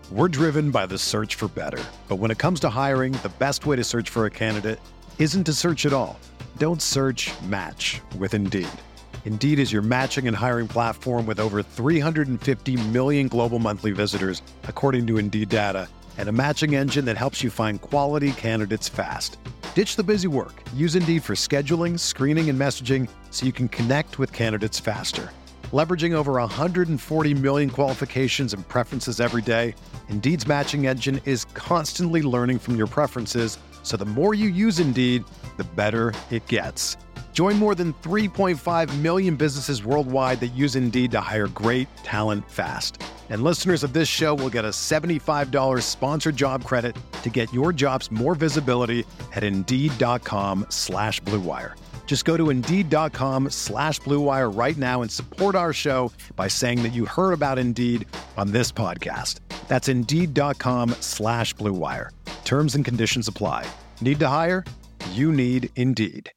We're driven by the search for better. But when it comes to hiring, the best way to search for a candidate isn't to search at all. Don't search, match with Indeed. Indeed is your matching and hiring platform with over 350 million global monthly visitors, according to Indeed data, and a matching engine that helps you find quality candidates fast. Ditch the busy work. Use Indeed for scheduling, screening, and messaging so you can connect with candidates faster. Leveraging over 140 million qualifications and preferences every day, Indeed's matching engine is constantly learning from your preferences, so the more you use Indeed, the better it gets. Join more than 3.5 million businesses worldwide that use Indeed to hire great talent fast. And listeners of this show will get a $75 sponsored job credit to get your jobs more visibility at Indeed.com/Blue Wire. Just go to Indeed.com/Blue Wire right now and support our show by saying that you heard about Indeed on this podcast. That's Indeed.com/Blue Wire. Terms and conditions apply. Need to hire? You need Indeed.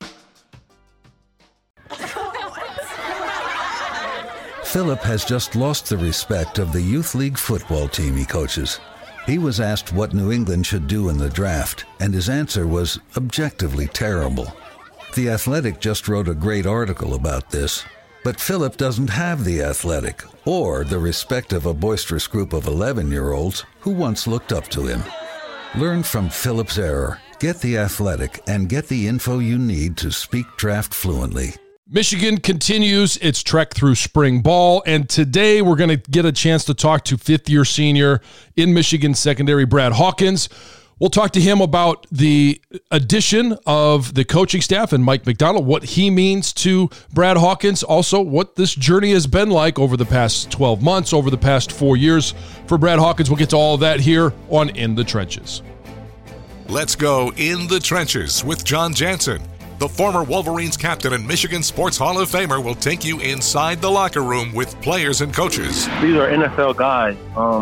Philip has just lost the respect of the Youth League football team he coaches. He was asked what New England should do in the draft, and his answer was objectively terrible. The Athletic just wrote a great article about this, but Philip doesn't have the Athletic or the respect of a boisterous group of 11-year-olds who once looked up to him. Learn from Philip's error, get the Athletic, and get the info you need to speak draft fluently. Michigan continues its trek through spring ball, and today we're going to get a chance to talk to fifth-year senior in Michigan secondary, Brad Hawkins. We'll talk to him about the addition of the coaching staff and Mike Macdonald, what he means to Brad Hawkins, also what this journey has been like over the past 12 months, over the past 4 years for Brad Hawkins. We'll get to all of that here on In the Trenches. Let's go in the trenches with John Jansen. The former Wolverines captain and Michigan Sports Hall of Famer will take you inside the locker room with players and coaches. These are NFL guys,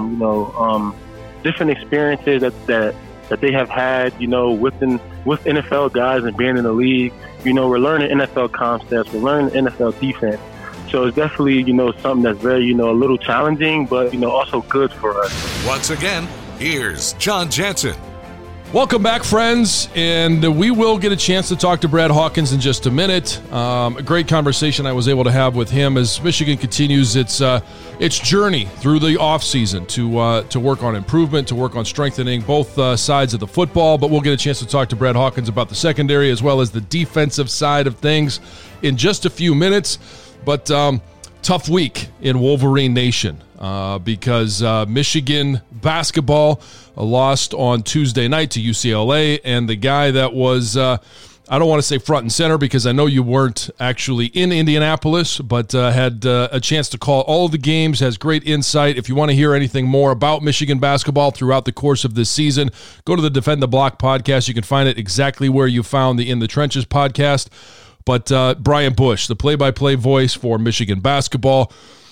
different experiences that they have had, with NFL guys and being in the league. We're learning NFL concepts, we're learning NFL defense. So it's definitely, something that's very, a little challenging, but, also good for us. Once again, here's John Jansen. Welcome back, friends, and we will get a chance to talk to Brad Hawkins in just a minute. A great conversation I was able to have with him as Michigan continues its journey through the offseason to work on improvement, to work on strengthening both sides of the football. But we'll get a chance to talk to Brad Hawkins about the secondary as well as the defensive side of things in just a few minutes. But tough week in Wolverine Nation because Michigan basketball lost on Tuesday night to UCLA, and the guy that was, I don't want to say front and center because I know you weren't actually in Indianapolis, but had a chance to call all the games, has great insight. If you want to hear anything more about Michigan basketball throughout the course of this season, go to the Defend the Block podcast. You can find it exactly where you found the In the Trenches podcast. But Brian Bush, the play-by-play voice for Michigan basketball,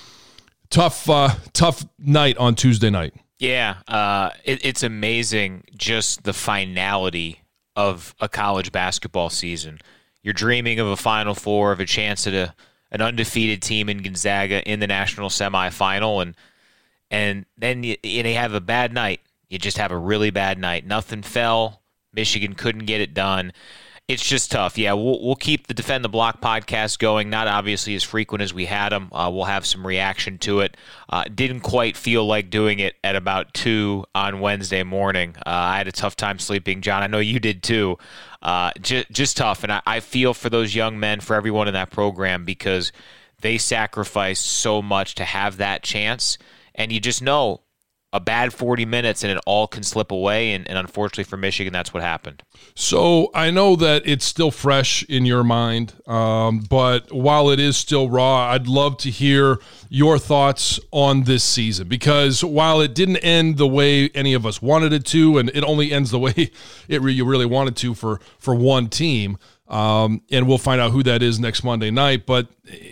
tough night on Tuesday night. Yeah, it's amazing just the finality of a college basketball season. You're dreaming of a Final Four, of a chance at an undefeated team in Gonzaga in the national semifinal, and then you have a bad night. You just have a really bad night. Nothing fell. Michigan couldn't get it done. It's just tough. Yeah, we'll keep the Defend the Block podcast going, not obviously as frequent as we had them. We'll have some reaction to it. Didn't quite feel like doing it at about 2 on Wednesday morning. I had a tough time sleeping. John, I know you did too. Just tough. And I feel for those young men, for everyone in that program, because they sacrificed so much to have that chance. And you just know a bad 40 minutes and it all can slip away, and unfortunately for Michigan, that's what happened. So I know that it's still fresh in your mind, but while it is still raw, I'd love to hear your thoughts on this season, because while it didn't end the way any of us wanted it to, and it only ends the way you really wanted to for one team, and we'll find out who that is next Monday night, but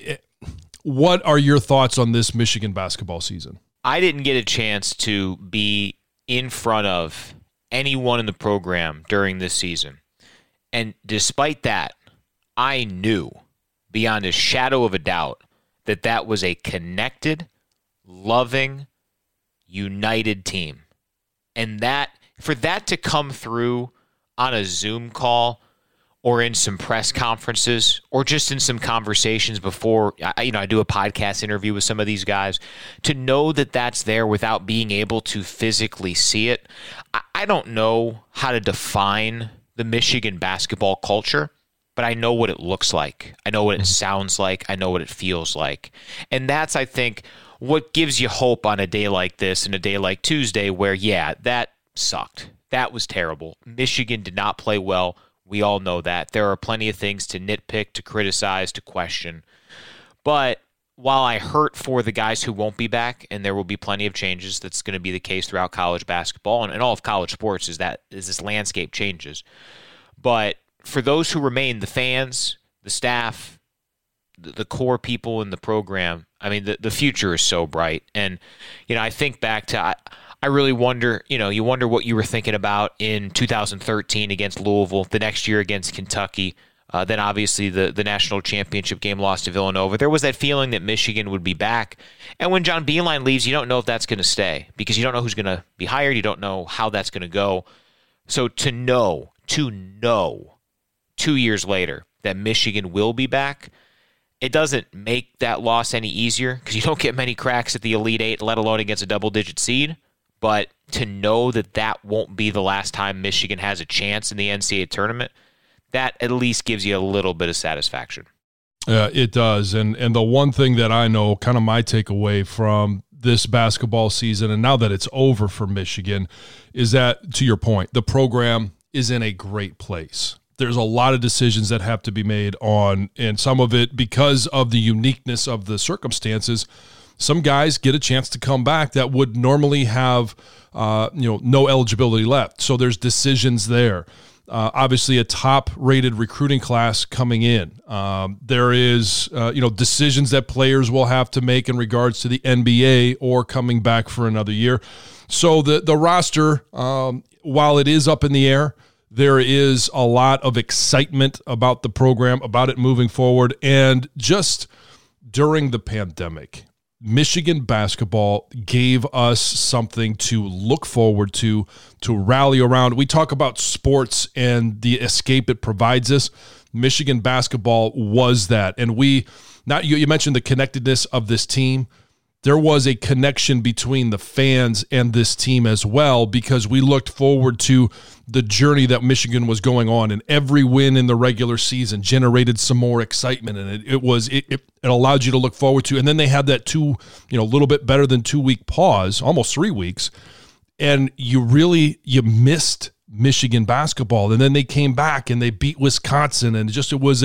what are your thoughts on this Michigan basketball season? I didn't get a chance to be in front of anyone in the program during this season. And despite that, I knew beyond a shadow of a doubt that was a connected, loving, united team. And for that to come through on a Zoom call or in some press conferences or just in some conversations before, I do a podcast interview with some of these guys, to know that that's there without being able to physically see it. I don't know how to define the Michigan basketball culture, but I know what it looks like. I know what it sounds like. I know what it feels like. And that's, I think, what gives you hope on a day like this and a day like Tuesday where, yeah, that sucked. That was terrible. Michigan did not play well. We all know that. There are plenty of things to nitpick, to criticize, to question. But while I hurt for the guys who won't be back, and there will be plenty of changes, that's going to be the case throughout college basketball and all of college sports, is this landscape changes. But for those who remain, the fans, the staff, the core people in the program, I mean, the future is so bright. And, I think back to, I really wonder, you wonder what you were thinking about in 2013 against Louisville, the next year against Kentucky, then obviously the national championship game lost to Villanova. There was that feeling that Michigan would be back. And when John Beilein leaves, you don't know if that's going to stay because you don't know who's going to be hired. You don't know how that's going to go. So to know 2 years later that Michigan will be back, it doesn't make that loss any easier because you don't get many cracks at the Elite Eight, let alone against a double-digit seed. But to know that won't be the last time Michigan has a chance in the NCAA tournament, that at least gives you a little bit of satisfaction. Yeah, it does. And the one thing that I know, kind of my takeaway from this basketball season, and now that it's over for Michigan, is that, to your point, the program is in a great place. There's a lot of decisions that have to be made on, and some of it because of the uniqueness of the circumstances. Some guys get a chance to come back that would normally have, no eligibility left. So there's decisions there. Obviously, a top-rated recruiting class coming in. There is, decisions that players will have to make in regards to the NBA or coming back for another year. So the roster, while it is up in the air, there is a lot of excitement about the program, about it moving forward. And just during the pandemic, Michigan basketball gave us something to look forward to rally around. We talk about sports and the escape it provides us. Michigan basketball was that. And you mentioned the connectedness of this team. There was a connection between the fans and this team as well because we looked forward to the journey that Michigan was going on, and every win in the regular season generated some more excitement, and it allowed you to look forward to. And then they had that little bit better than 2 week pause, almost 3 weeks, and you missed Michigan basketball, and then they came back and they beat Wisconsin, and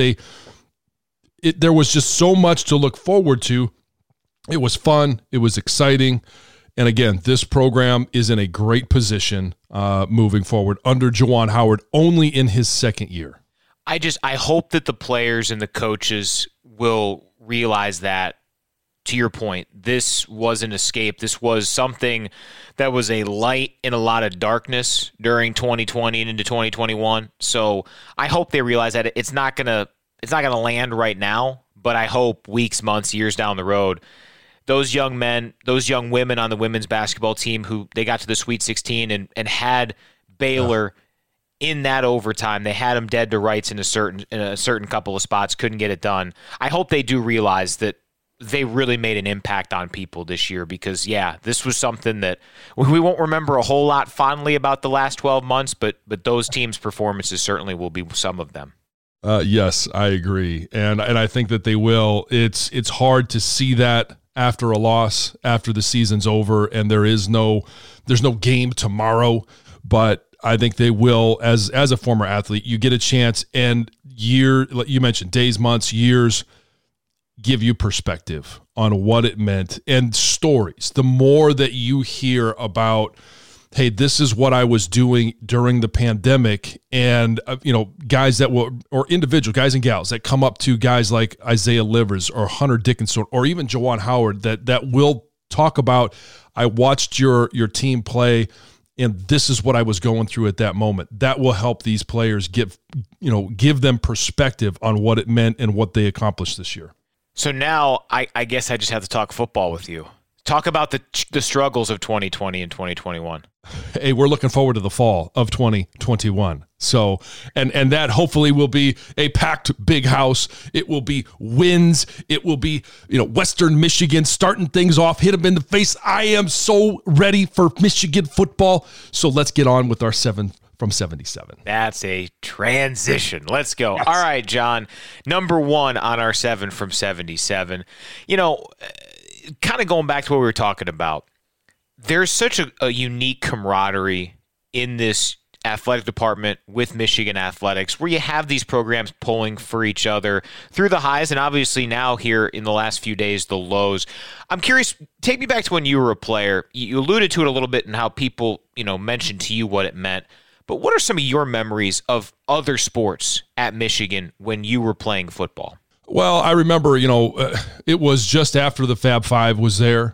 there was just so much to look forward to. It was fun. It was exciting. And again, this program is in a great position moving forward under Juwan Howard, only in his second year. I hope that the players and the coaches will realize that, to your point, this was an escape. This was something that was a light in a lot of darkness during 2020 and into 2021. So I hope they realize that it's not gonna land right now, but I hope weeks, months, years down the road, those young men, those young women on the women's basketball team who they got to the Sweet 16 and had Baylor in that overtime. They had them dead to rights in a certain couple of spots, couldn't get it done. I hope they do realize that they really made an impact on people this year because, this was something that we won't remember a whole lot fondly about the last 12 months, but those teams' performances certainly will be some of them. Yes, I agree. And I think that they will. It's hard to see that after a loss, after the season's over, and there's no game tomorrow, but I think they will. As a former athlete, you get a chance, and like you mentioned, days, months, years give you perspective on what it meant and stories. The more that you hear about, hey, this is what I was doing during the pandemic, and guys that will, or individual guys and gals that come up to guys like Isaiah Livers or Hunter Dickinson or even Juwan Howard that will talk about, I watched your team play, and this is what I was going through at that moment. That will help these players give them perspective on what it meant and what they accomplished this year. So now I guess I just have to talk football with you. Talk about the struggles of 2020 and 2021. Hey, we're looking forward to the fall of 2021. So, and that hopefully will be a packed big house. It will be wins. It will be, Western Michigan starting things off, hit them in the face. I am so ready for Michigan football. So let's get on with our 7 from 77. That's a transition. Let's go. Yes. All right, John. Number 1 on our 7 from 77. Kind of going back to what we were talking about, there's such a unique camaraderie in this athletic department with Michigan Athletics, where you have these programs pulling for each other through the highs and obviously now here in the last few days, the lows. I'm curious, take me back to when you were a player. You alluded to it a little bit and how people, mentioned to you what it meant. But what are some of your memories of other sports at Michigan when you were playing football? Well, I remember, it was just after the Fab Five was there.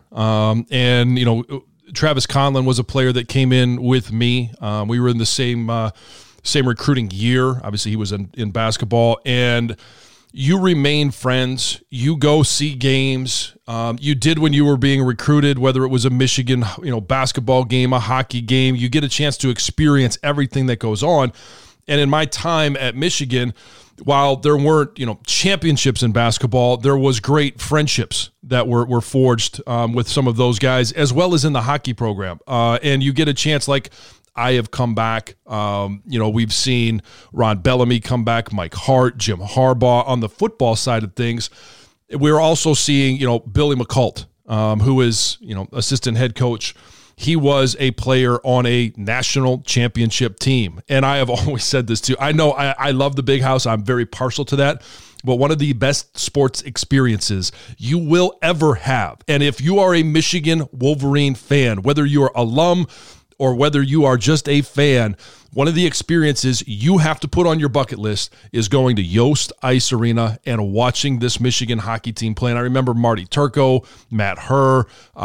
And Travis Conlon was a player that came in with me. We were in the same recruiting year. Obviously, he was in basketball. And you remain friends. You go see games. You did when you were being recruited, whether it was a Michigan, basketball game, a hockey game. You get a chance to experience everything that goes on. And in my time at Michigan, while there weren't, championships in basketball, there was great friendships that were forged with some of those guys, as well as in the hockey program. And you get a chance, like I have come back. We've seen Ron Bellamy come back, Mike Hart, Jim Harbaugh. On the football side of things, we're also seeing, Billy McCult, who is, assistant head coach. He was a player on a national championship team. And I have always said this too. I know I love the big house. I'm very partial to that. But one of the best sports experiences you will ever have. And if you are a Michigan Wolverine fan, whether you're alum or whether you are just a fan, one of the experiences you have to put on your bucket list is going to Yost Ice Arena and watching this Michigan hockey team play. And I remember Marty Turco, Matt Herr,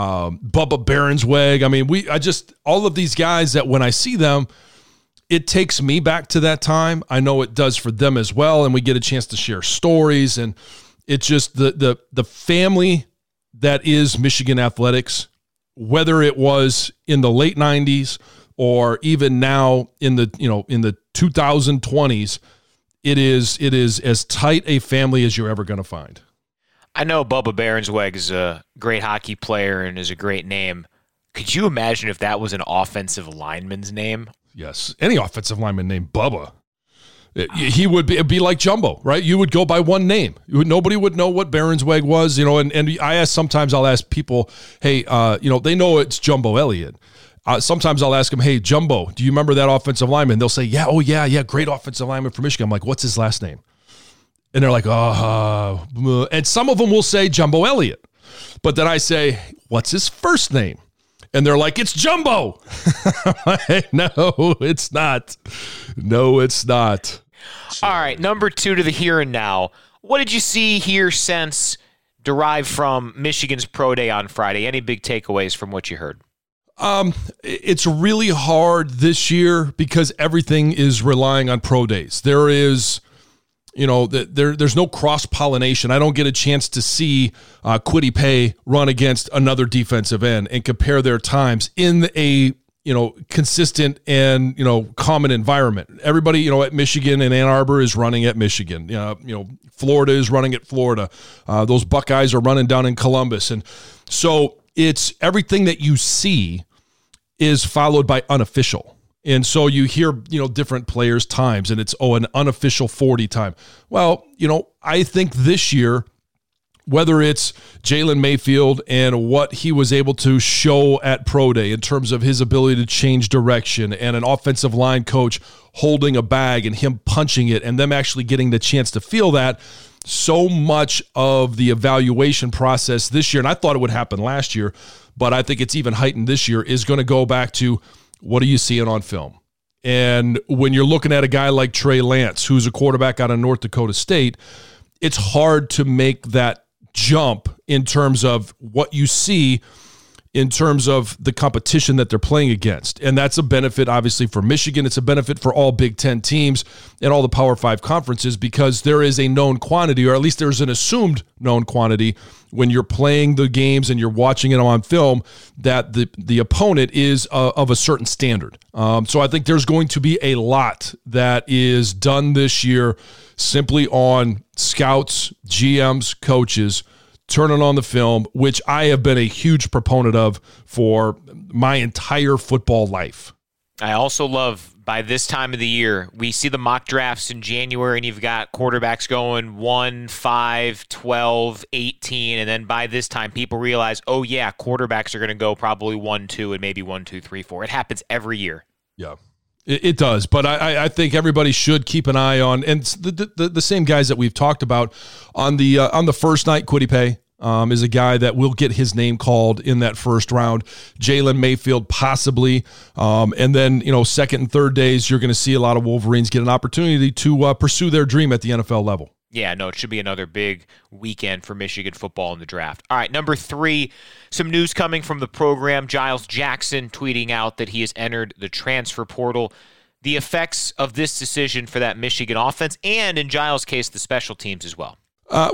Bubba Behrensweg. I mean, all of these guys that when I see them, it takes me back to that time. I know it does for them as well. And we get a chance to share stories. And it's just the family that is Michigan Athletics, whether it was in the late 90s or even now in the 2020s, it is as tight a family as you're ever going to find. I know Bubba Behrensweg is a great hockey player and is a great name. Could you imagine if that was an offensive lineman's name? Yes, any offensive lineman named Bubba. He would be like Jumbo, right? You would go by one name. Nobody would know what Behrensweg was, and I'll ask people, hey, they know it's Jumbo Elliott. Sometimes I'll ask them, hey, Jumbo, do you remember that offensive lineman? They'll say, yeah, great offensive lineman for Michigan. I'm like, what's his last name? And they're like, and some of them will say Jumbo Elliott. But then I say, what's his first name? And they're like, it's Jumbo. No, it's not. No, it's not. All right, number 2 to the here and now. What did you see, hear, sense, derive from Michigan's Pro Day on Friday? Any big takeaways from what you heard? It's really hard this year because everything is relying on pro days. There is, there's no cross-pollination. I don't get a chance to see Kwity Paye run against another defensive end and compare their times in a, consistent and, common environment. Everybody, at Michigan and Ann Arbor is running at Michigan. Florida is running at Florida. Those Buckeyes are running down in Columbus. And so it's everything that you see is followed by unofficial. And so you hear, different players' times, and it's, an unofficial 40 time. Well, I think this year, whether it's Jalen Mayfield and what he was able to show at Pro Day in terms of his ability to change direction and an offensive line coach holding a bag and him punching it and them actually getting the chance to feel that, so much of the evaluation process this year, and I thought it would happen last year, but I think it's even heightened this year, is going to go back to what are you seeing on film? And when you're looking at a guy like Trey Lance, who's a quarterback out of North Dakota State, it's hard to make that jump in terms of what you see in terms of the competition that they're playing against. And that's a benefit, obviously, for Michigan. It's a benefit for all Big Ten teams and all the Power 5 conferences because there is a known quantity, or at least there's an assumed known quantity when you're playing the games and you're watching it on film, that the opponent is of a certain standard. So I think there's going to be a lot that is done this year simply on scouts, GMs, coaches, turning on the film, which I have been a huge proponent of for my entire football life. I also love, by this time of the year, we see the mock drafts in January, and you've got quarterbacks going 1, 5, 12, 18, and then by this time, people realize, oh yeah, quarterbacks are going to go probably 1, 2, and maybe 1, 2, 3, 4. It happens every year. Yeah. It does, but I think everybody should keep an eye on, and the same guys that we've talked about on the first night. Kwity Paye is a guy that will get his name called in that first round. Jalen Mayfield possibly, and then second and third days you're going to see a lot of Wolverines get an opportunity to pursue their dream at the NFL level. Yeah, no, it should be another big weekend for Michigan football in the draft. All right, number 3, some news coming from the program. Giles Jackson tweeting out that he has entered the transfer portal. The effects of this decision for that Michigan offense, and in Giles' case, the special teams as well.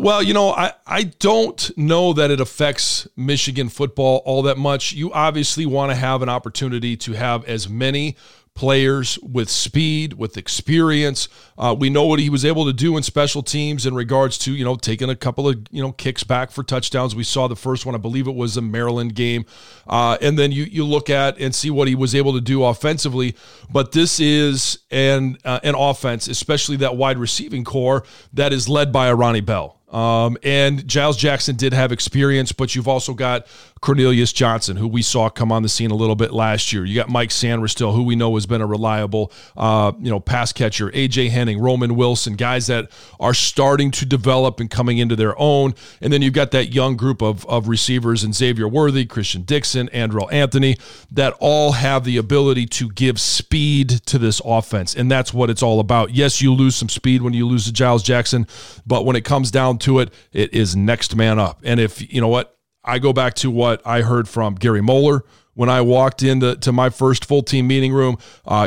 I don't know that it affects Michigan football all that much. You obviously want to have an opportunity to have as many players with speed, with experience. We know what he was able to do in special teams in regards to, taking a couple of, kicks back for touchdowns. We saw the first one, I believe it was a Maryland game. And then you look at and see what he was able to do offensively. But this is an offense, especially that wide receiving core, that is led by Ronnie Bell. And Giles Jackson did have experience, but you've also got Cornelius Johnson, who we saw come on the scene a little bit last year. You got Mike Sanders, who we know has been a reliable, pass catcher. A.J. Henning, Roman Wilson, guys that are starting to develop and coming into their own. And then you've got that young group of receivers in Xavier Worthy, Christian Dixon, Andrell Anthony, that all have the ability to give speed to this offense. And that's what it's all about. Yes, you lose some speed when you lose to Giles Jackson, but when it comes down to it, it is next man up. And if, I go back to what I heard from Gary Moeller when I walked into my first full team meeting room,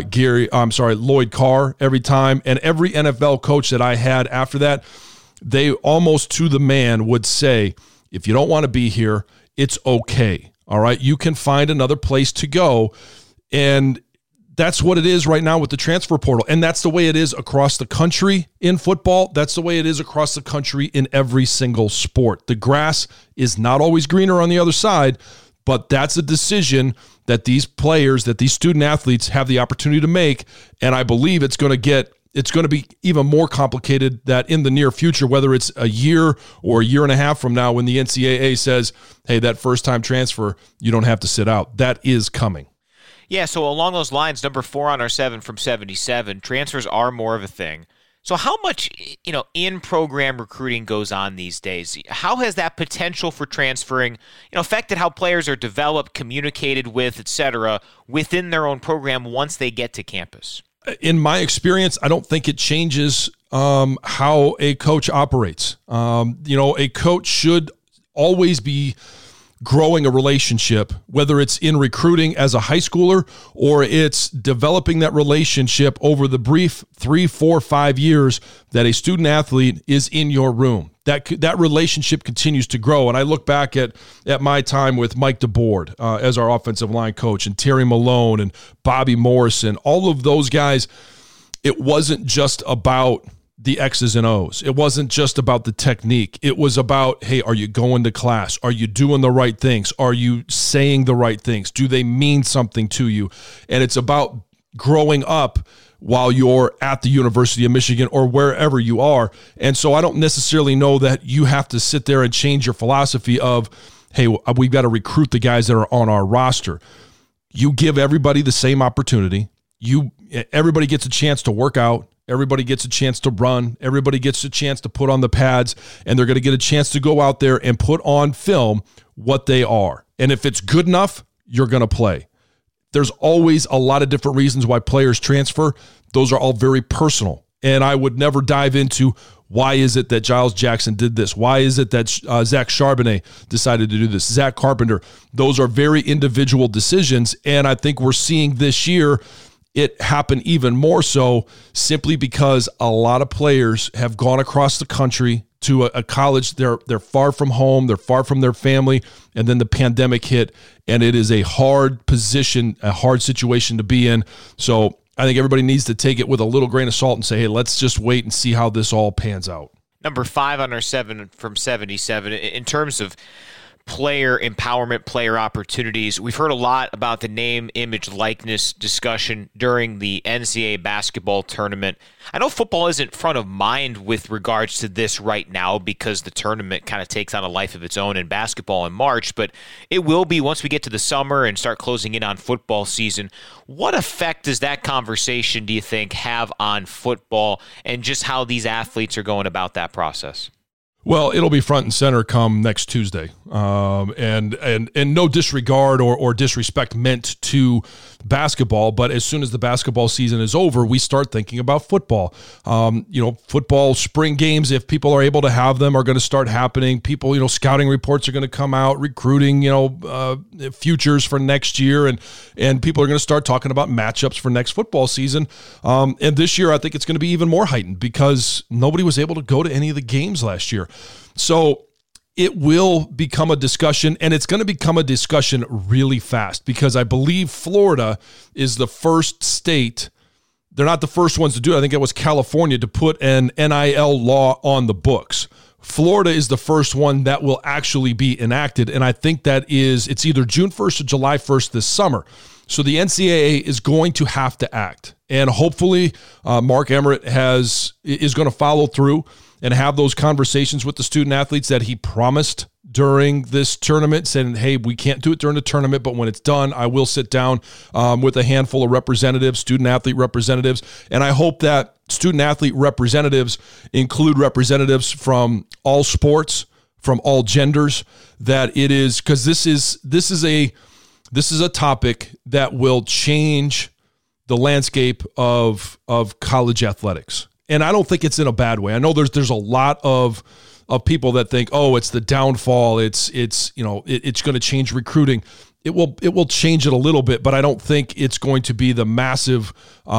Lloyd Carr every time, and every NFL coach that I had after that, they almost to the man would say, if you don't want to be here, it's okay. All right. You can find another place to go. And that's what it is right now with the transfer portal. And that's the way it is across the country in football. That's the way it is across the country in every single sport. The grass is not always greener on the other side, but that's a decision that these players, that these student athletes have the opportunity to make. And I believe it's going to be even more complicated that in the near future, whether it's a year or a year and a half from now when the NCAA says, hey, that first-time transfer, you don't have to sit out. That is coming. Yeah, so along those lines, number 4 on our 7 from 77, transfers are more of a thing. So how much, in-program recruiting goes on these days? How has that potential for transferring, affected how players are developed, communicated with, etc., within their own program once they get to campus? In my experience, I don't think it changes how a coach operates. A coach should always be growing a relationship, whether it's in recruiting as a high schooler or it's developing that relationship over the brief 3, 4, 5 years that a student athlete is in your room. That relationship continues to grow. And I look back at my time with Mike DeBoard as our offensive line coach, and Terry Malone and Bobby Morrison, all of those guys. It wasn't just about the X's and O's. It wasn't just about the technique. It was about, hey, are you going to class? Are you doing the right things? Are you saying the right things? Do they mean something to you? And it's about growing up while you're at the University of Michigan or wherever you are. And so I don't necessarily know that you have to sit there and change your philosophy of, hey, we've got to recruit the guys that are on our roster. You give everybody the same opportunity. Everybody gets a chance to work out. Everybody gets a chance to run. Everybody gets a chance to put on the pads, and they're going to get a chance to go out there and put on film what they are. And if it's good enough, you're going to play. There's always a lot of different reasons why players transfer. Those are all very personal. And I would never dive into Why is it that Giles Jackson did this? Why is it that Zach Charbonnet decided to do this? Zach Carpenter. Those are very individual decisions, and I think we're seeing this year it happen even more so simply because a lot of players have gone across the country to a college. They're far from home, they're far from their family, and then the pandemic hit, and it is a hard position, a hard situation to be in. So I think everybody needs to take it with a little grain of salt and say, hey, let's just wait and see how this all pans out. Number 5 on our 7 from 77. In terms of player empowerment, player opportunities, we've heard a lot about the name, image, likeness discussion during the NCAA basketball tournament. I know football isn't front of mind with regards to this right now because the tournament kind of takes on a life of its own in basketball in March, but it will be once we get to the summer and start closing in on football season. What effect does that conversation, do you think, have on football and just how these athletes are going about that process? Well, it'll be front and center come next Tuesday, and no disregard or disrespect meant to basketball, but as soon as the basketball season is over, we start thinking about football. Football spring games, if people are able to have them, are going to start happening. People, scouting reports are going to come out, recruiting, futures for next year, and people are going to start talking about matchups for next football season. And this year, I think it's going to be even more heightened because nobody was able to go to any of the games last year. So it will become a discussion, and it's going to become a discussion really fast because I believe Florida is the first state. They're not the first ones to do it. I think it was California to put an NIL law on the books. Florida is the first one that will actually be enacted, and I think it's either June 1st or July 1st this summer. So the NCAA is going to have to act, and hopefully Mark Emmert is going to follow through and have those conversations with the student athletes that he promised during this tournament, saying, hey, we can't do it during the tournament, but when it's done, I will sit down with a handful of representatives, student athlete representatives, and I hope that student athlete representatives include representatives from all sports, from all genders, that it is, because this is a topic that will change the landscape of college athletics. And I don't think it's in a bad way. I know there's a lot of people that think, oh, it's the downfall. It's going to change recruiting. It will change it a little bit, but I don't think it's going to be the massive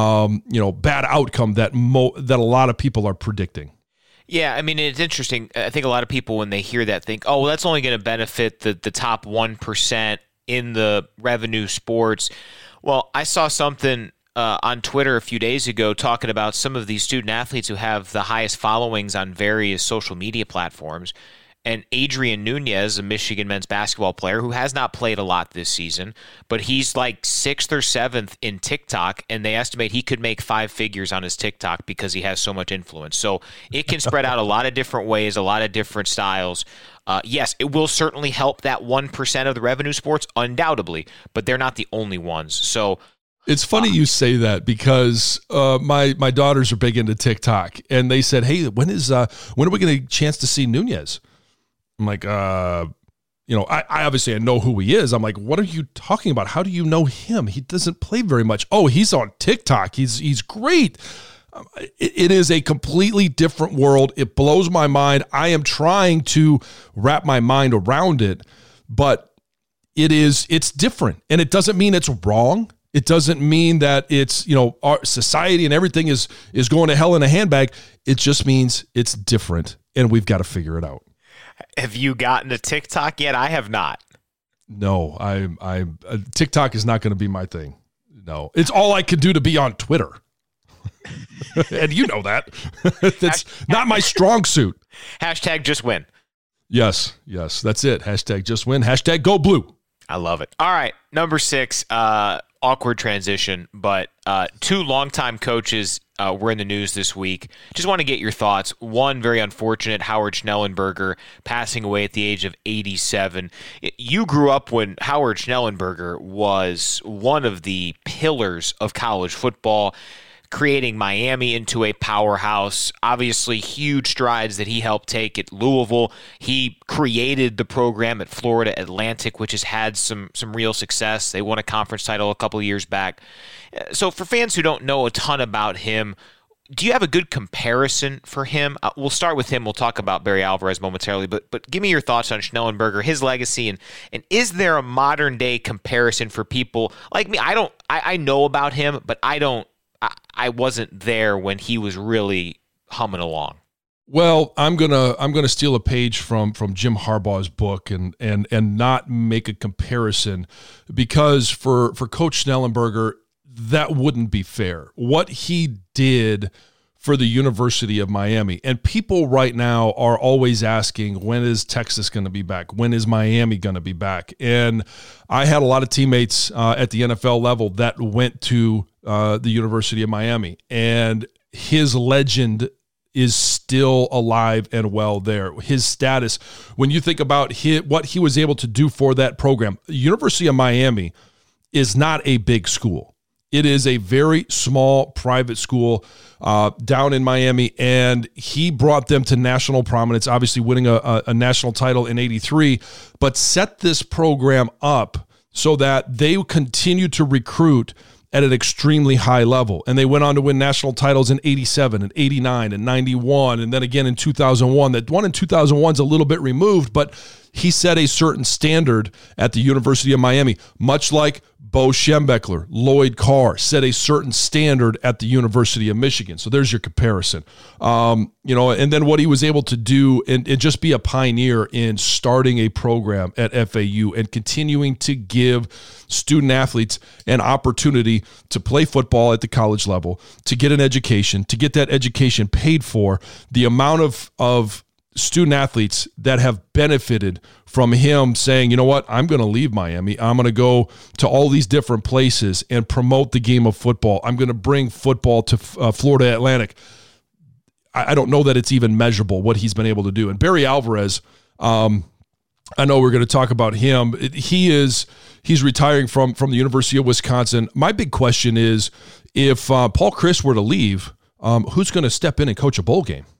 bad outcome that a lot of people are predicting. Yeah, I mean, it's interesting. I think a lot of people, when they hear that, think, oh, well, that's only going to benefit the top 1% in the revenue sports. Well, I saw something on Twitter a few days ago talking about some of these student athletes who have the highest followings on various social media platforms. And Adrian Nunez, a Michigan men's basketball player who has not played a lot this season, but he's like 6th or 7th in TikTok, and they estimate he could make 5 figures on his TikTok because he has so much influence. So it can spread out a lot of different ways, a lot of different styles. Yes, it will certainly help that 1% of the revenue sports, undoubtedly, but they're not the only ones. So it's funny you say that because my daughters are big into TikTok, and they said, hey, when are we going to get a chance to see Nunez? I'm like, I obviously I know who he is. I'm like, what are you talking about? How do you know him? He doesn't play very much. Oh, he's on TikTok. He's great. It is a completely different world. It blows my mind. I am trying to wrap my mind around it, but it's different, and it doesn't mean it's wrong. It doesn't mean that it's, our society and everything is going to hell in a handbag. It just means it's different, and we've got to figure it out. Have you gotten to TikTok yet? I have not. No, TikTok is not going to be my thing. No, it's all I can do to be on Twitter. And you know that. That's not my strong suit. Hashtag just win. Yes, that's it. Hashtag just win. Hashtag go blue. I love it. All right, number 6, awkward transition, but 2 longtime coaches were in the news this week. Just want to get your thoughts. One, very unfortunate, Howard Schnellenberger passing away at the age of 87. You grew up when Howard Schnellenberger was one of the pillars of college football, creating Miami into a powerhouse. Obviously, huge strides that he helped take at Louisville. He created the program at Florida Atlantic, which has had some real success. They won a conference title a couple of years back. So for fans who don't know a ton about him, do you have a good comparison for him? We'll start with him. We'll talk about Barry Alvarez momentarily, but give me your thoughts on Schnellenberger, his legacy, and is there a modern day comparison for people like me? I know about him, but I wasn't there when he was really humming along. Well, I'm gonna steal a page from Jim Harbaugh's book and not make a comparison, because for Coach Schnellenberger, that wouldn't be fair. What he did for the University of Miami, and people right now are always asking, when is Texas going to be back? When is Miami going to be back? And I had a lot of teammates at the NFL level that went to the University of Miami, and his legend is still alive and well there. His status, when you think about what he was able to do for that program, University of Miami is not a big school. It is a very small private school down in Miami, and he brought them to national prominence, obviously winning a national title in '83, but set this program up so that they continue to recruit at an extremely high level. And they went on to win national titles in '87 and '89 and '91, and then again in 2001. That one in 2001 is a little bit removed, but he set a certain standard at the University of Miami, much like Bo Schembechler, Lloyd Carr set a certain standard at the University of Michigan. So there's your comparison. And then what he was able to do and just be a pioneer in starting a program at FAU and continuing to give student athletes an opportunity to play football at the college level, to get an education, to get that education paid for. The amount of student athletes that have benefited from him saying, you know what, I'm going to leave Miami. I'm going to go to all these different places and promote the game of football. I'm going to bring football to Florida Atlantic. I don't know that it's even measurable what he's been able to do. And Barry Alvarez, I know we're going to talk about him. He's retiring from the University of Wisconsin. My big question is, if Paul Chryst were to leave, who's going to step in and coach a bowl game?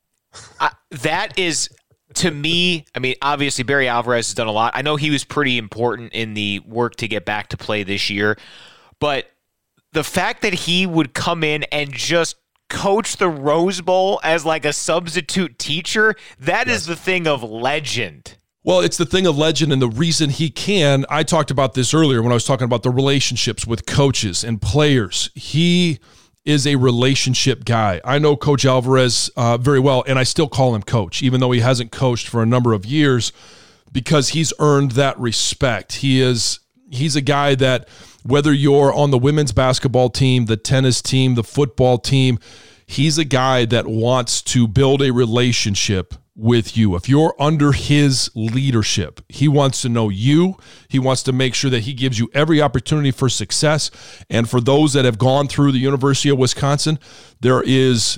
That is, to me, I mean, obviously Barry Alvarez has done a lot. I know he was pretty important in the work to get back to play this year, but the fact that he would come in and just coach the Rose Bowl as like a substitute teacher, that is the thing of legend. Well, it's the thing of legend, and the reason he can, I talked about this earlier when I was talking about the relationships with coaches and players. He is a relationship guy. I know Coach Alvarez very well, and I still call him Coach, even though he hasn't coached for a number of years, because he's earned that respect. He's a guy that, whether you're on the women's basketball team, the tennis team, the football team, he's a guy that wants to build a relationship with you. If you're under his leadership, he wants to know you. He wants to make sure that he gives you every opportunity for success. And for those that have gone through the University of Wisconsin, there is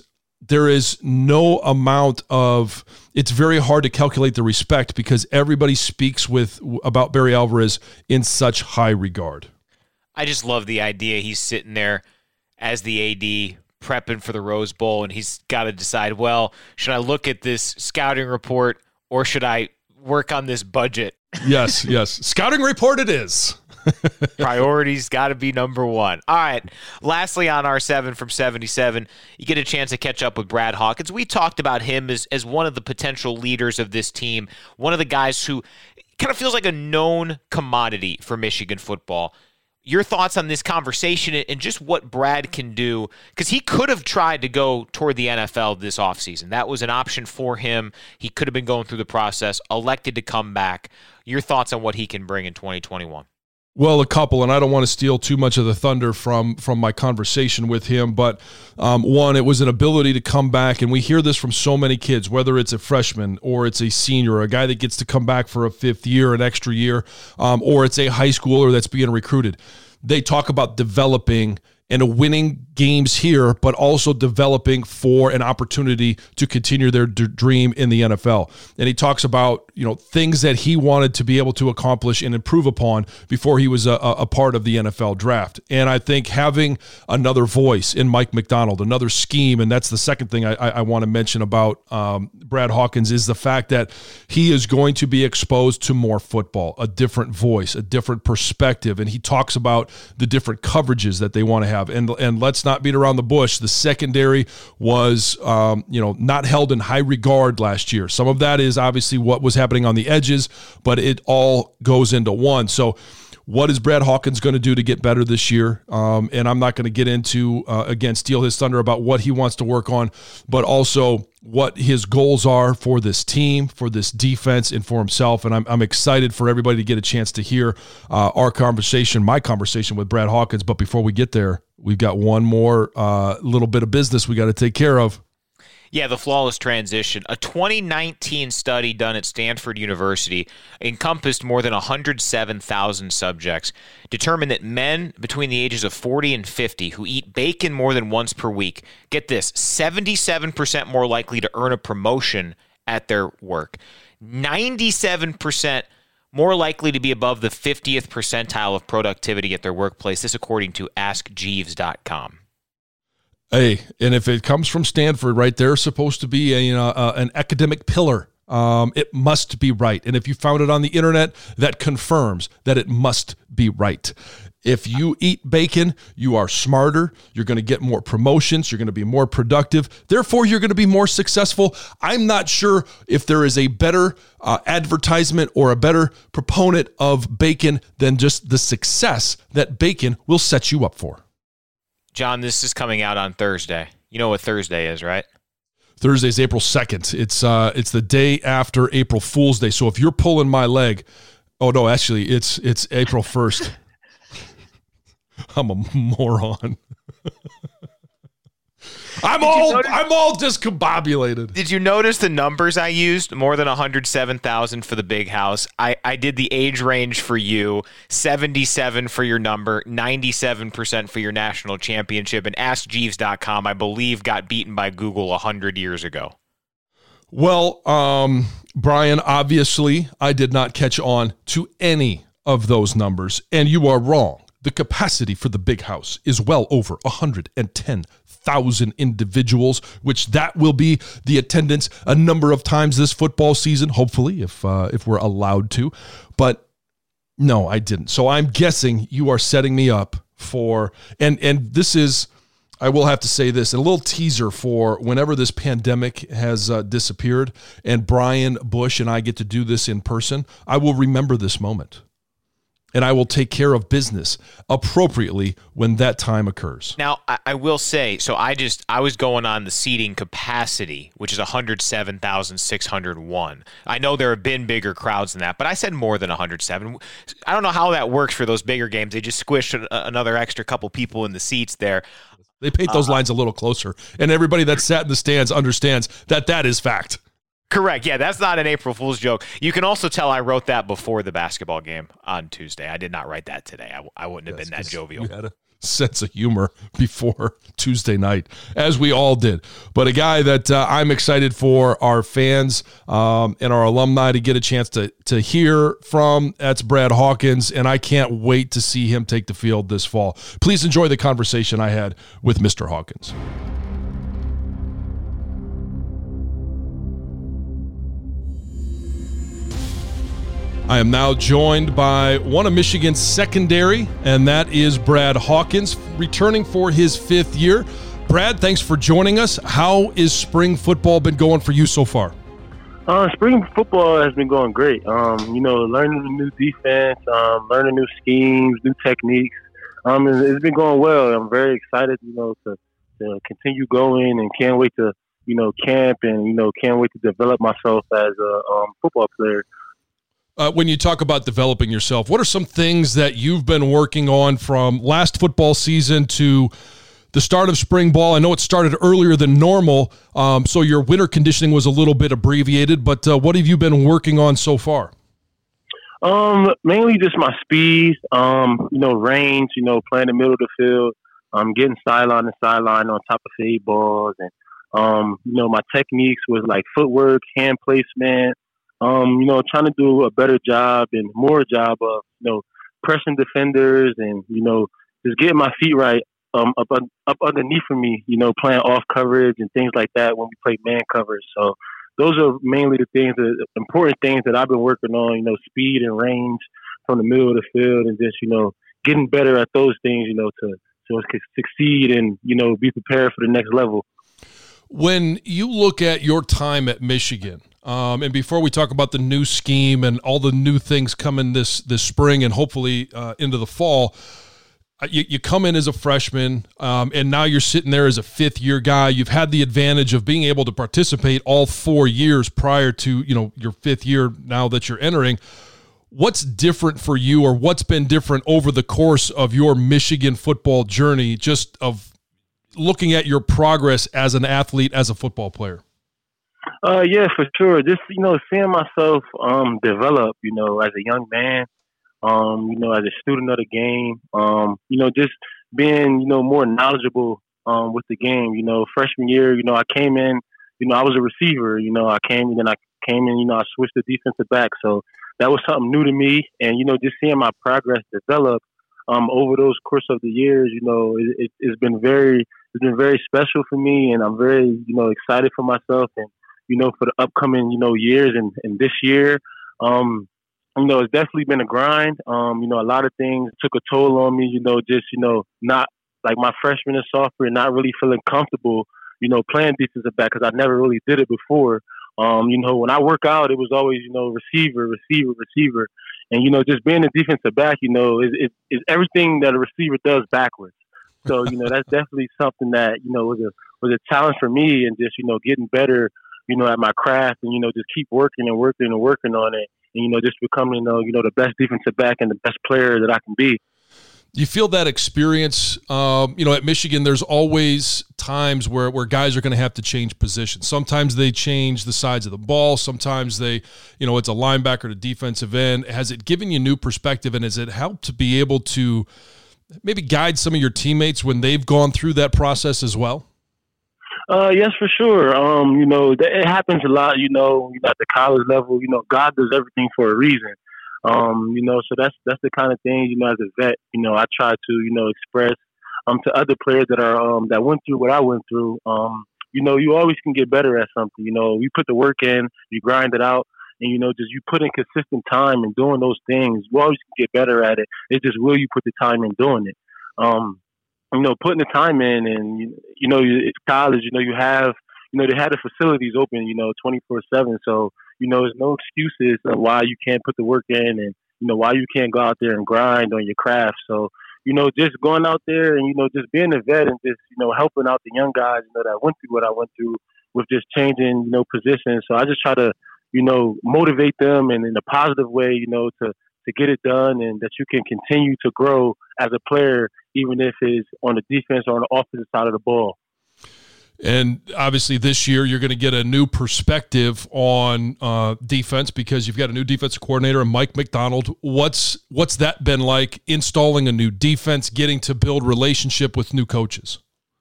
no amount of, it's very hard to calculate the respect, because everybody speaks about Barry Alvarez in such high regard. I just love the idea. He's sitting there as the AD prepping for the Rose Bowl, and he's got to decide, well, should I look at this scouting report or should I work on this budget? Yes. Scouting report it is. Priorities got to be number one. All right. Lastly, on our 7 from 77, you get a chance to catch up with Brad Hawkins. We talked about him as one of the potential leaders of this team, one of the guys who kind of feels like a known commodity for Michigan football. Your thoughts on this conversation and just what Brad can do, because he could have tried to go toward the NFL this offseason. That was an option for him. He could have been going through the process, elected to come back. Your thoughts on what he can bring in 2021? Well, a couple, and I don't want to steal too much of the thunder from my conversation with him, but one, it was an ability to come back, and we hear this from so many kids, whether it's a freshman or it's a senior, a guy that gets to come back for a fifth year, an extra year, or it's a high schooler that's being recruited. They talk about developing and winning games here, but also developing for an opportunity to continue their dream in the NFL. And he talks about, things that he wanted to be able to accomplish and improve upon before he was a part of the NFL draft. And I think having another voice in Mike Macdonald, another scheme, and that's the second thing I want to mention about Brad Hawkins, is the fact that he is going to be exposed to more football, a different voice, a different perspective. And he talks about the different coverages that they want to have. And let's not beat around the bush. The secondary was, not held in high regard last year. Some of that is obviously what was happening on the edges, but it all goes into one. So what is Brad Hawkins going to do to get better this year? And I'm not going to get into, again, steal his thunder about what he wants to work on, but also what his goals are for this team, for this defense, and for himself. And I'm excited for everybody to get a chance to hear my conversation with Brad Hawkins. But before we get there, we've got one more little bit of business we got to take care of. Yeah, the flawless transition. A 2019 study done at Stanford University encompassed more than 107,000 subjects, determined that men between the ages of 40 and 50 who eat bacon more than once per week, get this, 77% more likely to earn a promotion at their work, 97% more likely to be above the 50th percentile of productivity at their workplace. This according to AskJeeves.com. Hey, and if it comes from Stanford, right, they're supposed to be an academic pillar. It must be right. And if you found it on the internet, that confirms that it must be right. If you eat bacon, you are smarter. You're going to get more promotions. You're going to be more productive. Therefore, you're going to be more successful. I'm not sure if there is a better advertisement or a better proponent of bacon than just the success that bacon will set you up for. John, this is coming out on Thursday. You know what Thursday is, right? Thursday's April 2nd. It's the day after April Fool's Day. So if you're pulling my leg, oh no, actually it's April 1st. I'm a moron. I'm all discombobulated. Did you notice the numbers I used? More than 107,000 for the big house. I did the age range for you, 77 for your number, 97% for your national championship, and AskJeeves.com, I believe, got beaten by Google 100 years ago. Well, Brian, obviously, I did not catch on to any of those numbers, and you are wrong. The capacity for the big house is well over 110,000 individuals, which that will be the attendance a number of times this football season, hopefully, if we're allowed to. But no, I didn't. So I'm guessing you are setting me up for, and this is, I will have to say this, a little teaser for whenever this pandemic has disappeared and Brian Bush and I get to do this in person, I will remember this moment. And I will take care of business appropriately when that time occurs. Now, I will say, so I was going on the seating capacity, which is 107,601. I know there have been bigger crowds than that, but I said more than 107. I don't know how that works for those bigger games. They just squished another extra couple people in the seats there. They paint those lines a little closer, and everybody that sat in the stands understands that is fact. Correct. Yeah, that's not an April Fool's joke. You can also tell I wrote that before the basketball game on Tuesday. I did not write that today. I wouldn't have been that jovial. You had a sense of humor before Tuesday night, as we all did. But a guy that I'm excited for our fans and our alumni to get a chance to hear from, that's Brad Hawkins, and I can't wait to see him take the field this fall. Please enjoy the conversation I had with Mr. Hawkins. I am now joined by one of Michigan's secondary, and that is Brad Hawkins, returning for his 5th year. Brad, thanks for joining us. How is spring football been going for you so far? Spring football has been going great. Learning a new defense, learning new schemes, new techniques. It's been going well. I'm very excited, to continue going, and can't wait to, camp, and, can't wait to develop myself as a football player. When you talk about developing yourself, what are some things that you've been working on from last football season to the start of spring ball? I know it started earlier than normal, so your winter conditioning was a little bit abbreviated, but what have you been working on so far? Mainly just my speed, range, playing the middle of the field, getting sideline to sideline on top of fade balls, and, my techniques was like footwork, hand placement, trying to do a better job and more job of, pressing defenders and, just getting my feet right up underneath of me, playing off coverage and things like that when we play man coverage. So those are mainly the important things that I've been working on, speed and range from the middle of the field, and just, getting better at those things, to so it can succeed and, be prepared for the next level. When you look at your time at Michigan, and before we talk about the new scheme and all the new things coming this spring and hopefully into the fall, you come in as a freshman, and now you're sitting there as a fifth-year guy. You've had the advantage of being able to participate all 4 years prior to your fifth year now that you're entering. What's different for you, or what's been different over the course of your Michigan football journey, just of looking at your progress as an athlete, as a football player? Yeah, for sure. Just, seeing myself develop, as a young man, as a student of the game, just being, more knowledgeable with the game. Freshman year, I came in, I was a receiver. I came in, I switched to defensive back. So that was something new to me. And, just seeing my progress develop over those course of the years, it's been very special for me. And I'm very, excited for myself and, for the upcoming, years and this year. It's definitely been a grind. A lot of things took a toll on me, not like my freshman and sophomore, not really feeling comfortable, playing defensive back because I never really did it before. When I work out, it was always, receiver. And, just being a defensive back, is everything that a receiver does backwards. So, that's definitely something that, was a challenge for me, and just, getting better, at my craft and, just keep working and working on it. And, just becoming, the best defensive back and the best player that I can be. Do you feel that experience, at Michigan, there's always times where guys are going to have to change positions. Sometimes they change the sides of the ball. Sometimes they, it's a linebacker to defensive end. Has it given you new perspective, and has it helped to be able to maybe guide some of your teammates when they've gone through that process as well? Yes, for sure. It happens a lot, at the college level. God does everything for a reason. So that's the kind of thing, as a vet, I try to, express to other players that are that went through what I went through. You always can get better at something. You put the work in, you grind it out, and just you put in consistent time in doing those things. You always can get better at it. It's just will you put the time in doing it. Putting the time in, and it's college. You have they had the facilities open 24/7. So there's no excuses of why you can't put the work in, and why you can't go out there and grind on your craft. So just going out there and just being a vet and just helping out the young guys that went through what I went through with just changing positions. So I just try to motivate them and in a positive way to get it done, and that you can continue to grow as a player, even if it's on the defense or on the offensive side of the ball. And obviously this year you're going to get a new perspective on defense because you've got a new defensive coordinator and Mike Macdonald. What's that been like, installing a new defense, getting to build relationship with new coaches?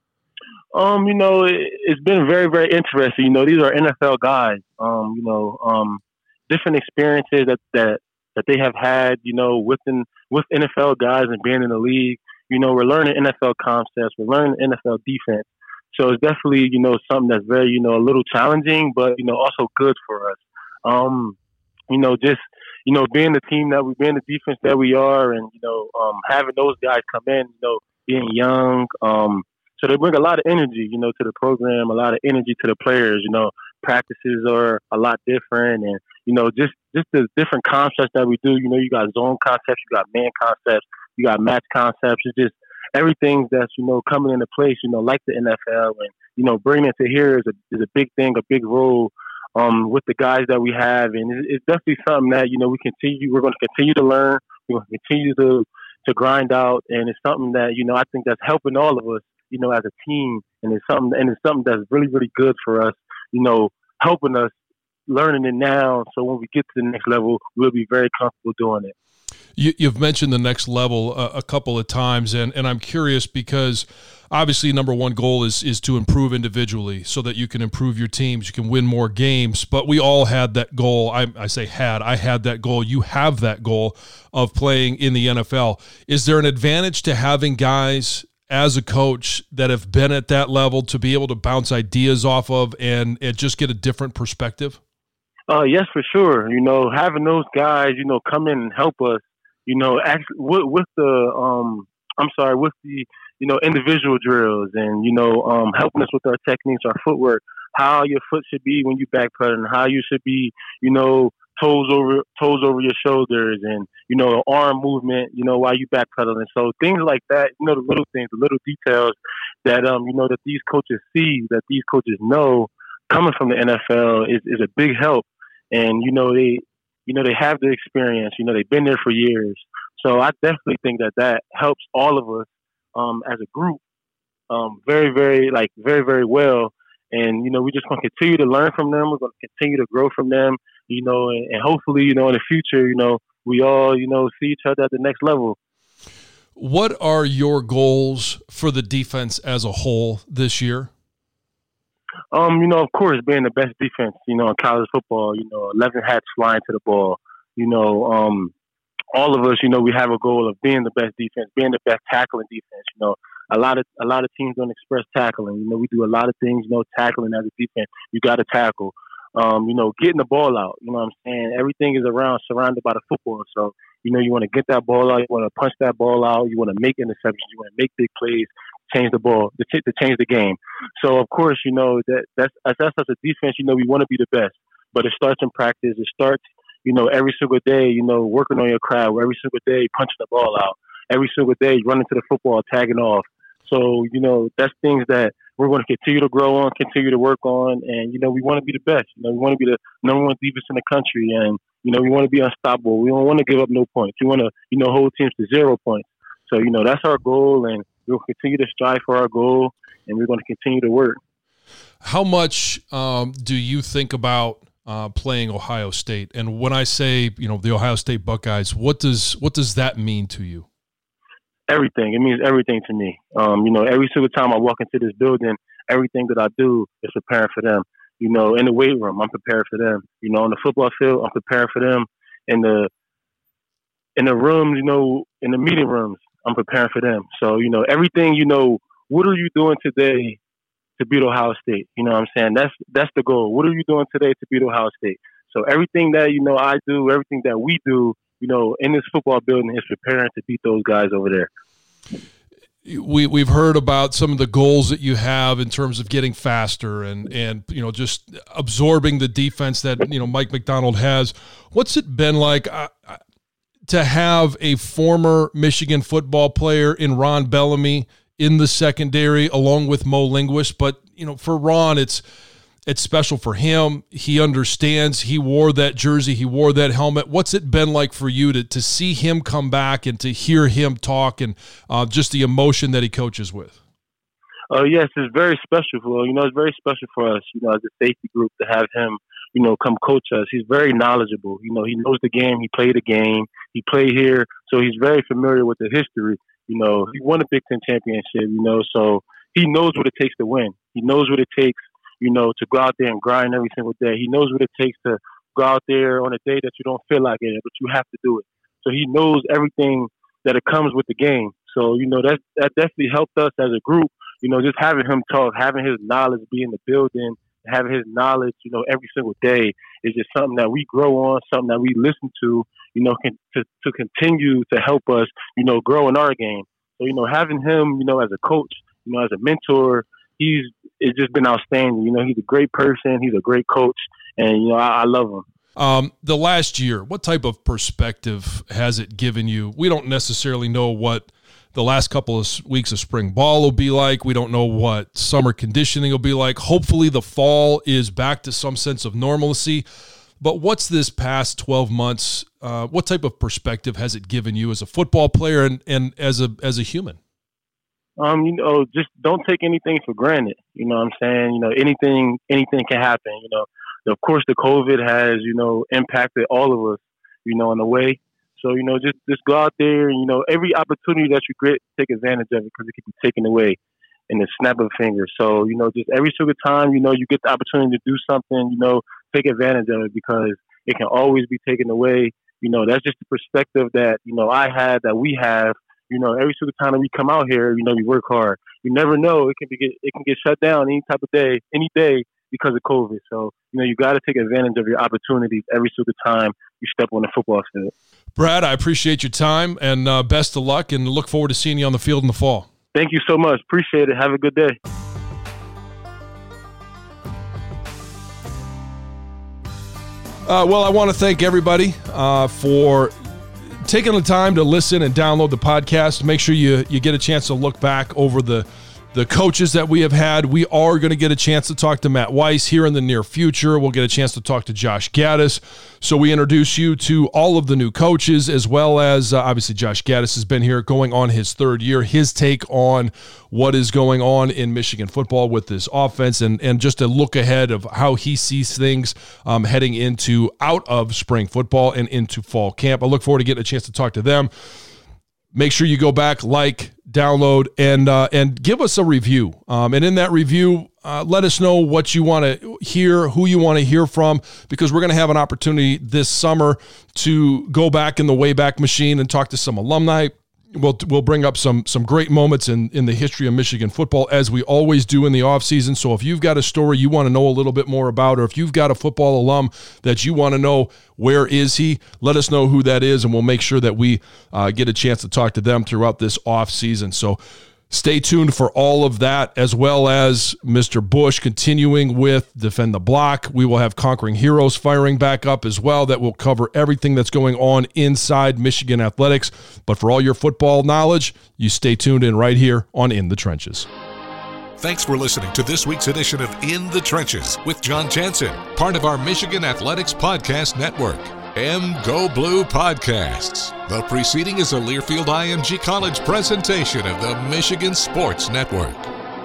It's been very, very interesting. These are NFL guys. Different experiences that they have had, with NFL guys and being in the league. We're learning NFL concepts. We're learning NFL defense. So it's definitely, something that's very, a little challenging, but, also good for us. Just, being the team that we've been, the defense that we are, and, having those guys come in, being young. So they bring a lot of energy, to the program, a lot of energy to the players. Practices are a lot different, and, just the different concepts that we do. You got zone concepts, you got man concepts, you got match concepts. It's just everything that's, coming into place, like the NFL, and, bringing it to here is a big thing, a big role, with the guys that we have. And it's definitely something that, we're going to continue to learn. We're going to continue to grind out. And it's something that, I think that's helping all of us, as a team. And it's something that's really, really good for us, helping us learning it now. So when we get to the next level, we'll be very comfortable doing it. You've mentioned the next level a couple of times, and I'm curious because obviously number one goal is to improve individually so that you can improve your teams, you can win more games, but we all had that goal. I had that goal. You have that goal of playing in the NFL. Is there an advantage to having guys as a coach that have been at that level to be able to bounce ideas off of and just get a different perspective? Yes, for sure. Having those guys, come in and help us, actually with the with the, individual drills and, helping us with our techniques, our footwork, how your foot should be when you backpedaling, how you should be, toes over your shoulders and, arm movement, while you backpedaling. So things like that, the little things, the little details that, that these coaches see, that these coaches know coming from the NFL is a big help. And, they have the experience, they've been there for years. So I definitely think that helps all of us as a group very, very, very, very well. And, we're just going to continue to learn from them. We're going to continue to grow from them, and hopefully, in the future, we all, see each other at the next level. What are your goals for the defense as a whole this year? Of course, being the best defense, in college football, 11 hats flying to the ball, all of us, we have a goal of being the best defense, being the best tackling defense. A lot of teams don't express tackling. We do a lot of things, tackling as a defense. You got to tackle. Getting the ball out. You know what I'm saying? Everything is surrounded by the football. So, you want to get that ball out. You want to punch that ball out. You want to make interceptions. You want to make big plays, change the ball, to change the game. So, of course, that's us as a defense. We want to be the best. But it starts in practice. It starts, every single day, working on your craft. Every single day, punching the ball out. Every single day, running to the football, tagging off. So, that's things that we're going to continue to grow on, continue to work on. And, we want to be the best. We want to be the number one defense in the country. And, we want to be unstoppable. We don't want to give up no points. We want to, hold teams to 0 points. So, that's our goal. And we'll continue to strive for our goal. And we're going to continue to work. How much do you think about playing Ohio State? And when I say, the Ohio State Buckeyes, what does that mean to you? Everything. It means everything to me. Every single time I walk into this building, everything that I do is preparing for them. In the weight room, I'm prepared for them. On the football field, I'm preparing for them. In the rooms, in the meeting rooms, I'm preparing for them. So, everything, what are you doing today to beat Ohio State? You know what I'm saying? That's the goal. What are you doing today to beat Ohio State? So everything that, I do, everything that we do, in this football building is preparing to beat those guys over there. We've heard about some of the goals that you have in terms of getting faster and just absorbing the defense that, Mike Macdonald has. What's it been like to have a former Michigan football player in Ron Bellamy in the secondary along with Mo Linguist? But, for Ron, it's special for him. He understands. He wore that jersey. He wore that helmet. What's it been like for you to see him come back and to hear him talk and just the emotion that he coaches with? Yes, it's very special. It's very special for us, as a safety group to have him, come coach us. He's very knowledgeable. He knows the game. He played the game. He played here. So he's very familiar with the history. He won a Big Ten championship, so he knows what it takes to win. He knows what it takes, to go out there and grind every single day. He knows what it takes to go out there on a day that you don't feel like it, but you have to do it. So he knows everything that it comes with the game. So, that definitely helped us as a group, just having him talk, having his knowledge be in the building, having his knowledge, every single day is just something that we grow on, something that we listen to, to continue to help us, grow in our game. So, having him, as a coach, as a mentor, it's just been outstanding. He's a great person. He's a great coach. And, I love him. The last year, what type of perspective has it given you? We don't necessarily know what the last couple of weeks of spring ball will be like. We don't know what summer conditioning will be like. Hopefully the fall is back to some sense of normalcy. But what's this past 12 months? What type of perspective has it given you as a football player and as a human? Just don't take anything for granted. You know what I'm saying? Anything can happen. Of course, the COVID has, impacted all of us, in a way. So, just go out there and, every opportunity that you get, take advantage of it because it can be taken away in the snap of a finger. So, just every single time, you get the opportunity to do something, take advantage of it because it can always be taken away. That's just the perspective that, I had, that we have. Every single time that we come out here, we work hard. You never know. It can get shut down any type of day, any day because of COVID. So, you got to take advantage of your opportunities every single time you step on the football field. Brad, I appreciate your time, and best of luck, and look forward to seeing you on the field in the fall. Thank you so much. Appreciate it. Have a good day. Well, I want to thank everybody for taking the time to listen and download the podcast. Make sure you get a chance to look back over the coaches that we have had. We are going to get a chance to talk to Matt Weiss here in the near future. We'll get a chance to talk to Josh Gaddis. So we introduce you to all of the new coaches, as well as obviously Josh Gaddis has been here going on his third year. His take on what is going on in Michigan football with this offense, and just a look ahead of how he sees things heading into out of spring football and into fall camp. I look forward to getting a chance to talk to them. Make sure you go back, like, download, and give us a review. And in that review, let us know what you want to hear, who you want to hear from, because we're going to have an opportunity this summer to go back in the Wayback Machine and talk to some alumni. We'll bring up some great moments in the history of Michigan football, as we always do in the offseason. So if you've got a story you want to know a little bit more about, or if you've got a football alum that you want to know where is he, let us know who that is, and we'll make sure that we get a chance to talk to them throughout this offseason. So stay tuned for all of that, as well as Mr. Bush continuing with Defend the Block. We will have Conquering Heroes firing back up as well. That will cover everything that's going on inside Michigan athletics. But for all your football knowledge, you stay tuned in right here on In the Trenches. Thanks for listening to this week's edition of In the Trenches with John Jansen, part of our Michigan Athletics Podcast Network. Go Blue Podcasts. The preceding is a Learfield IMG College presentation of the Michigan Sports Network.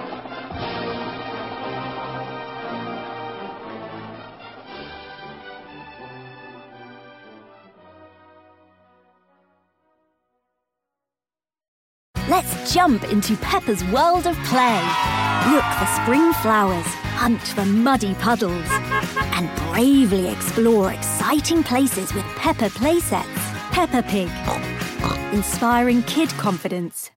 Let's jump into Peppa's world of play. Look for spring flowers, hunt for muddy puddles, and bravely explore exciting places with Peppa playsets. Peppa Pig, inspiring kid confidence.